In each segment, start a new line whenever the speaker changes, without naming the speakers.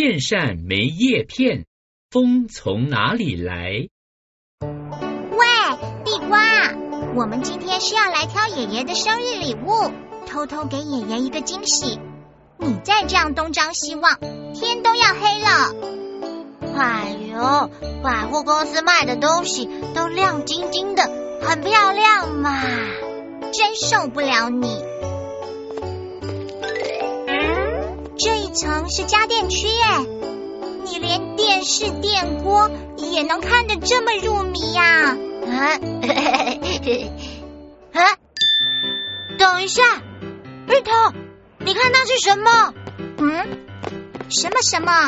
电扇没叶片，风从哪里来？
喂，地瓜，我们今天是要来挑爷爷的生日礼物，偷偷给爷爷一个惊喜。你再这样东张西望，天都要黑了。
哎呦，百货公司卖的东西都亮晶晶的，很漂亮嘛，
真受不了你。这一层是家电区耶，你连电视、电锅也能看得这么入迷呀？
等一下，日头，你看那是什么？
什么？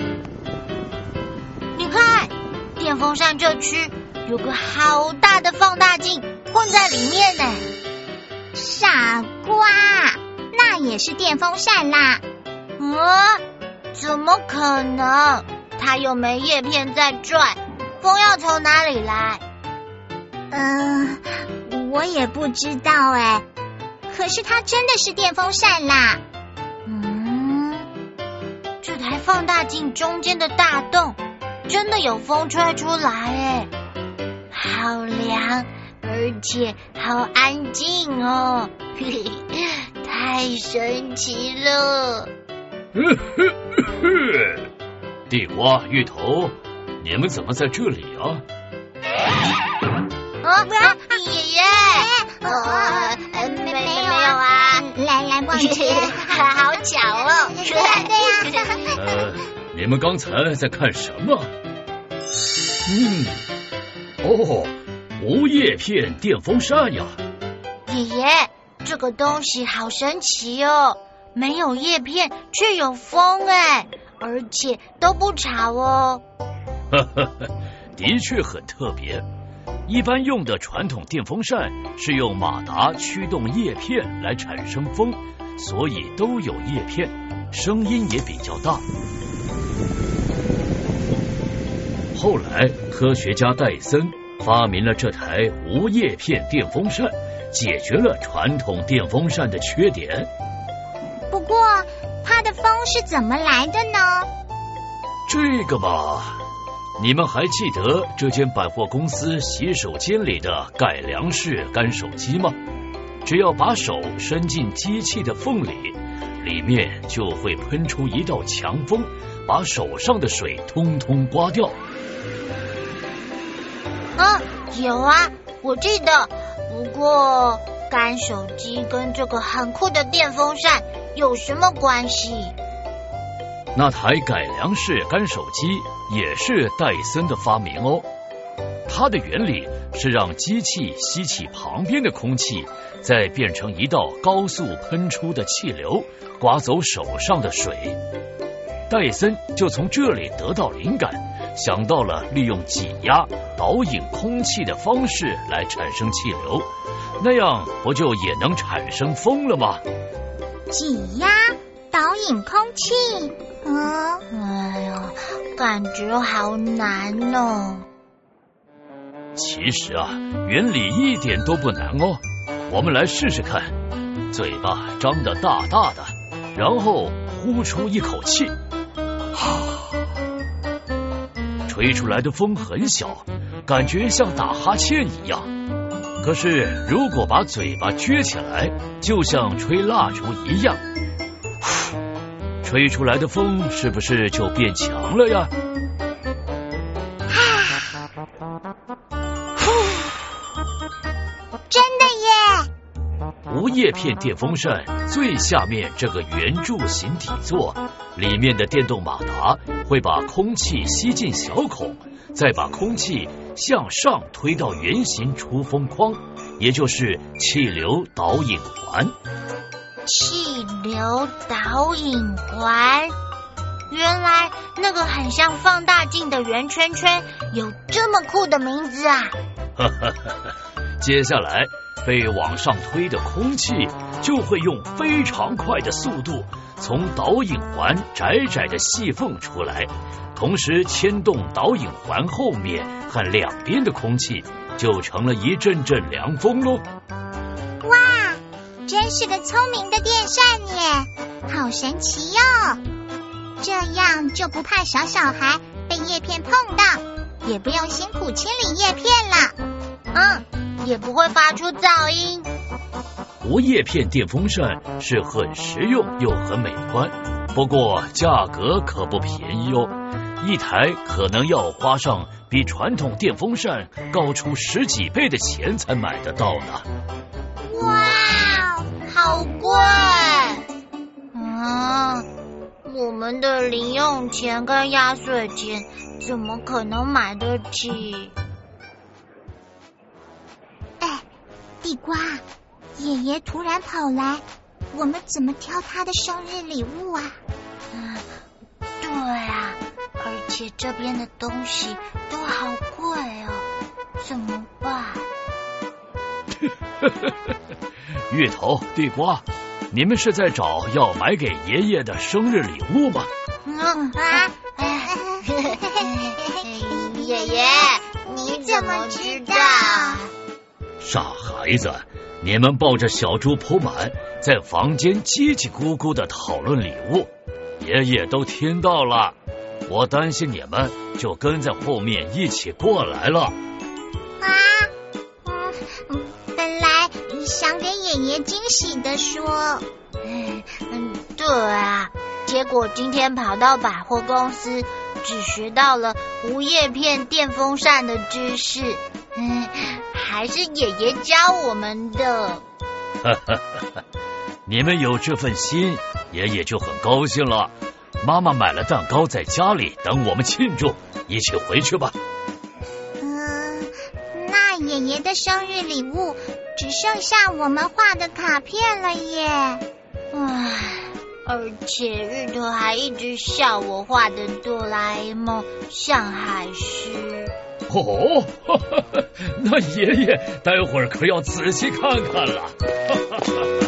你看，电风扇这区有个好大的放大镜混在里面呢。
傻瓜，那也是电风扇啦。
怎么可能？它又没叶片在转，风要从哪里来？
我也不知道哎。可是它真的是电风扇啦。
这台放大镜中间的大洞真的有风吹出来哎，好凉，而且好安静哦，太神奇了。
地瓜、芋头，你们怎么在这里啊？
爷爷，没有啊，
来逛街，
好巧哦。
对呀。
你们刚才在看什么？无叶片电风扇呀。
爷爷，这个东西好神奇哦，没有叶片却有风哎，而且都不吵哦。
的确很特别。一般用的传统电风扇是用马达驱动叶片来产生风，所以都有叶片，声音也比较大。后来科学家戴森发明了这台无叶片电风扇，解决了传统电风扇的缺点。
不过它的风是怎么来的呢？
这个吧，你们还记得这间百货公司洗手间里的改良式干手机吗？只要把手伸进机器的缝里，里面就会喷出一道强风，把手上的水通通刮掉。
有啊，我记得。不过干手机跟这个很酷的电风扇有什么关系？
那台改良式干手机也是戴森的发明哦。它的原理是让机器吸起旁边的空气，再变成一道高速喷出的气流，刮走手上的水。戴森就从这里得到灵感，想到了利用挤压导引空气的方式来产生气流，那样不就也能产生风了吗？
挤压导引空气，
哎呀，感觉好难哦。
其实啊，原理一点都不难哦。我们来试试看，嘴巴张得大大的，然后呼出一口气，吹出来的风很小，感觉像打哈欠一样。可是如果把嘴巴撅起来，就像吹蜡烛一样，吹出来的风是不是就变强了呀？
真的耶！
无叶片电风扇最下面这个圆柱形体座，里面的电动马达会把空气吸进小孔，再把空气向上推到圆形出风框，也就是气流导引环。
气流导引环，原来那个很像放大镜的圆圈圈有这么酷的名字啊！
接下来被往上推的空气就会用非常快的速度从导引环窄窄的细缝出来，同时牵动导引环后面和两边的空气，就成了一阵阵凉风咯。
哇，真是个聪明的电扇耶，好神奇哟！ 这样就不怕小孩被叶片碰到，也不用辛苦清理叶片了。
也不会发出噪音。
无叶片电风扇是很实用又很美观，不过价格可不便宜哦，一台可能要花上比传统电风扇高出10几倍的钱才买得到呢。
哇，
好贵！我们的零用钱跟压岁钱怎么可能买得起？
地瓜，爷爷突然跑来，我们怎么挑他的生日礼物啊？
对啊，而且这边的东西都好贵哦，怎么办？
芋头、地瓜，你们是在找要买给爷爷的生日礼物吗？
爷爷，你怎么知道？
傻孩子，你们抱着小猪铺满，在房间叽叽咕咕的讨论礼物，爷爷都听到了。我担心你们，就跟在后面一起过来了。
本来想给爷爷惊喜的说。
对啊，结果今天跑到百货公司，只学到了无叶片电风扇的知识。还是爷爷教我们的。
你们有这份心，爷爷就很高兴了。妈妈买了蛋糕在家里等我们庆祝，一起回去吧。
那爷爷的生日礼物只剩下我们画的卡片了耶。
而且芋头还一直笑我画的哆啦 A 梦像海狮。
那爷爷待会儿可要仔细看看了。